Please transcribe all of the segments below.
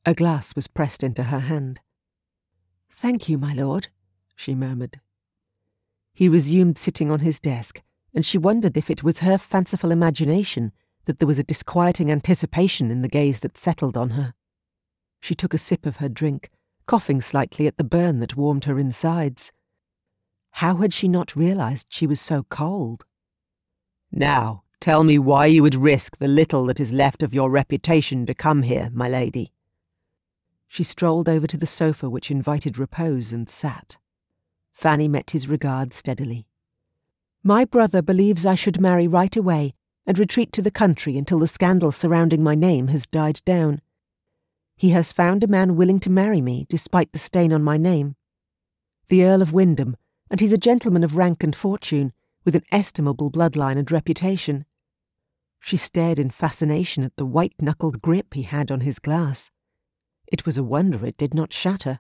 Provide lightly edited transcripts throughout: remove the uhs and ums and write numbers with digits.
A glass was pressed into her hand. "Thank you, my lord," she murmured. He resumed sitting on his desk, and she wondered if it was her fanciful imagination that there was a disquieting anticipation in the gaze that settled on her. She took a sip of her drink, coughing slightly at the burn that warmed her insides. How had she not realized she was so cold? "Now, tell me why you would risk the little that is left of your reputation to come here, my lady." She strolled over to the sofa which invited repose and sat. Fanny met his regard steadily. "My brother believes I should marry right away and retreat to the country until the scandal surrounding my name has died down. He has found a man willing to marry me despite the stain on my name. The Earl of Wyndham, and he's a gentleman of rank and fortune, with an estimable bloodline and reputation." She stared in fascination at the white-knuckled grip he had on his glass. It was a wonder it did not shatter.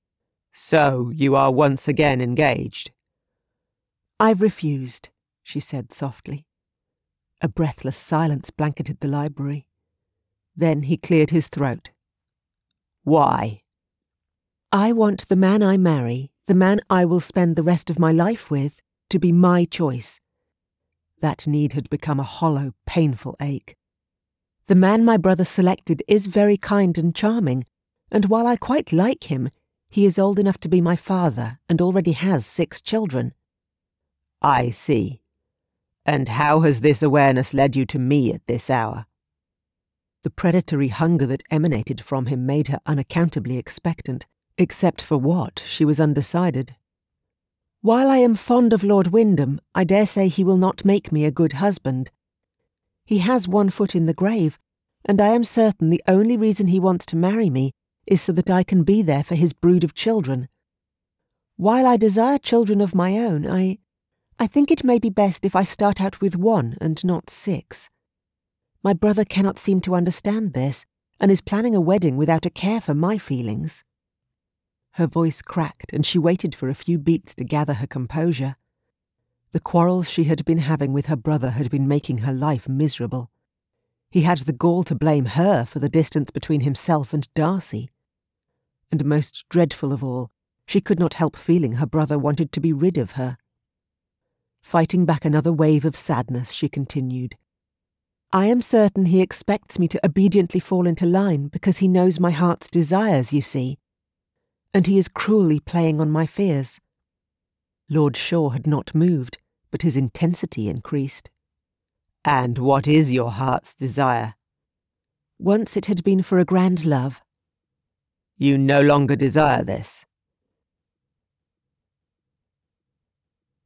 "So you are once again engaged?" "I've refused," she said softly. A breathless silence blanketed the library. Then he cleared his throat. "Why?" "I want the man I marry, the man I will spend the rest of my life with, to be my choice." That need had become a hollow, painful ache. "The man my brother selected is very kind and charming, and while I quite like him, he is old enough to be my father and already has 6 children." "I see. And how has this awareness led you to me at this hour?" The predatory hunger that emanated from him made her unaccountably expectant. Except for what, she was undecided. "While I am fond of Lord Wyndham, I dare say he will not make me a good husband. He has one foot in the grave, and I am certain the only reason he wants to marry me is so that I can be there for his brood of children. While I desire children of my own, I think it may be best if I start out with 1 and not 6. My brother cannot seem to understand this, and is planning a wedding without a care for my feelings." Her voice cracked, and she waited for a few beats to gather her composure. The quarrels she had been having with her brother had been making her life miserable. He had the gall to blame her for the distance between himself and Darcy. And most dreadful of all, she could not help feeling her brother wanted to be rid of her. Fighting back another wave of sadness, she continued, "I am certain he expects me to obediently fall into line because he knows my heart's desires, you see. And he is cruelly playing on my fears." Lord Shaw had not moved, but his intensity increased. "And what is your heart's desire?" "Once it had been for a grand love." "You no longer desire this?"